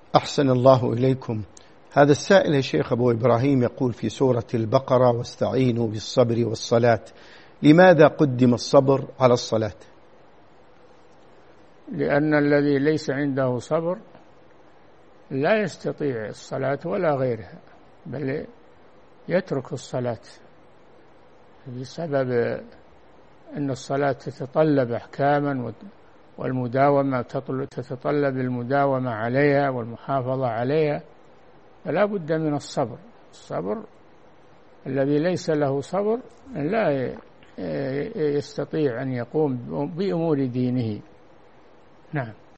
أحسن الله إليكم. هذا السائل يا شيخ أبو إبراهيم يقول في سورة البقرة: واستعينوا بالصبر والصلاة، لماذا قدم الصبر على الصلاة؟ لأن الذي ليس عنده صبر لا يستطيع الصلاة ولا غيرها، بل يترك الصلاة بسبب أن الصلاة تتطلب أحكاما، والمداومة تتطلب المداومة عليها والمحافظة عليها، فلا بد من الصبر. الصبر الذي ليس له صبر لا يستطيع أن يقوم بأمور دينه. نعم.